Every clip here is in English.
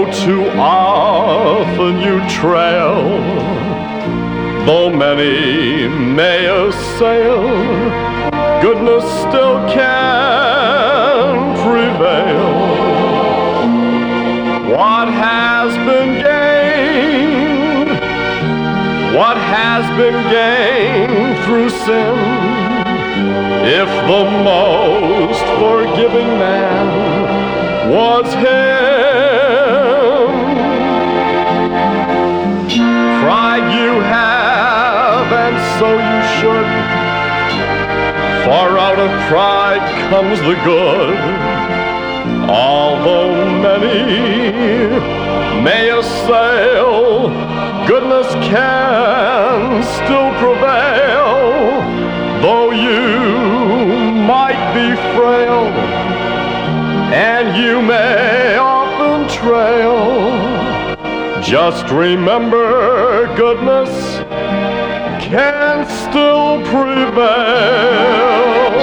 too often you trail, though many may assail, goodness still can prevail. What has been gained, what has been gained through sin, if the most forgiving man was him? Pride you have, and so you should, for out of pride comes the good. Although many may assail, goodness can still prevail. Though you might be frail, and you may often trail, just remember goodness can still prevail.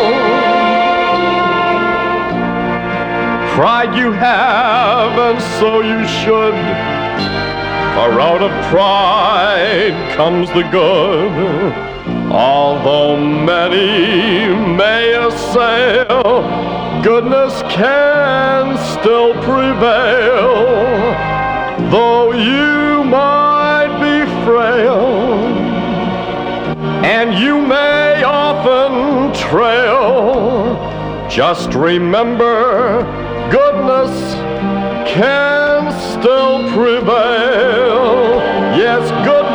Pride you have, and so you should, for out of pride comes the good. Although many may assail, goodness can still prevail. Though you might be frail, and you may often trail, just remember goodness can still prevail. Yes, goodness